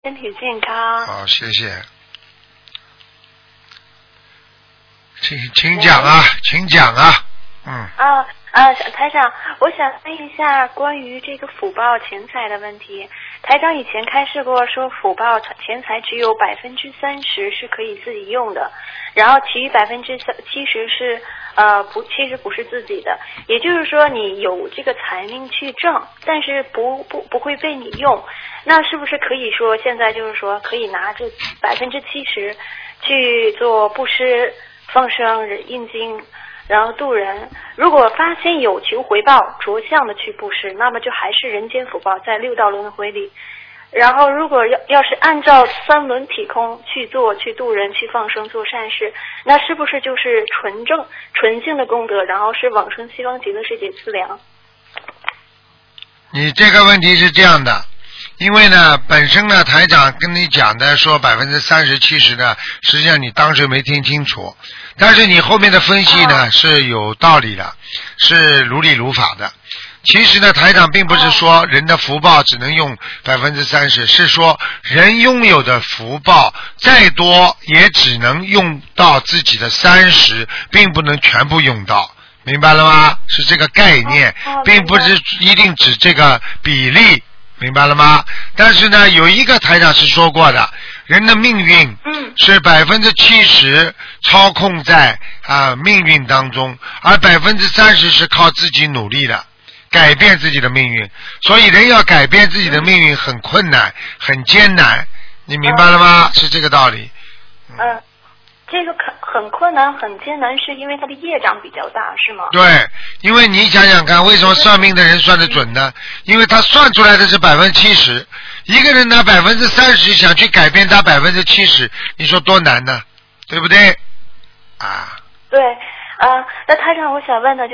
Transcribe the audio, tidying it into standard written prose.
身体健康。 好，谢谢。请讲啊，请讲啊。 台长，我想问一下关于这个福报钱财的问题。台长以前开示过，说福报钱财只有30%是可以自己用的，然后其余70%是其实不是自己的。也就是说，你有这个财命去挣，但是不会被你用。那是不是可以说现在就是说可以拿这70%去做布施、放生、印经？然后度人，如果发现有求回报，着相的去布施，那么就还是人间福报，在6道轮回里。然后如果要是按照3轮体空去做，去度人，去放生，做善事，那是不是就是纯净的功德，然后是往生西方极乐世界资粮？ 你这个问题是这样的，因为呢，本身呢，台长跟你讲的说30%、70%呢，实际上你当时没听清楚，但是你后面的分析呢是有道理的，是如理如法的。其实呢，台长并不是说人的福报只能用30%，是说人拥有的福报再多也只能用到自己的30%，并不能全部用到。明白了吗？是这个概念，并不是一定指这个比例。明白了吗？但是呢，有一个台长是说过的，人的命运是70%操控在命运当中，而30%是靠自己努力的，改变自己的命运。所以人要改变自己的命运很困难，很艰难。你明白了吗？是这个道理。 这个很困难很艰难，是因为他的业障比较大，是吗？ 对，因为你想想看，为什么算命的人算得准呢？因为他算出来的是70%，一个人拿30%想去改变他70%，你说多难呢？对不对？ 对，那台长，我想问的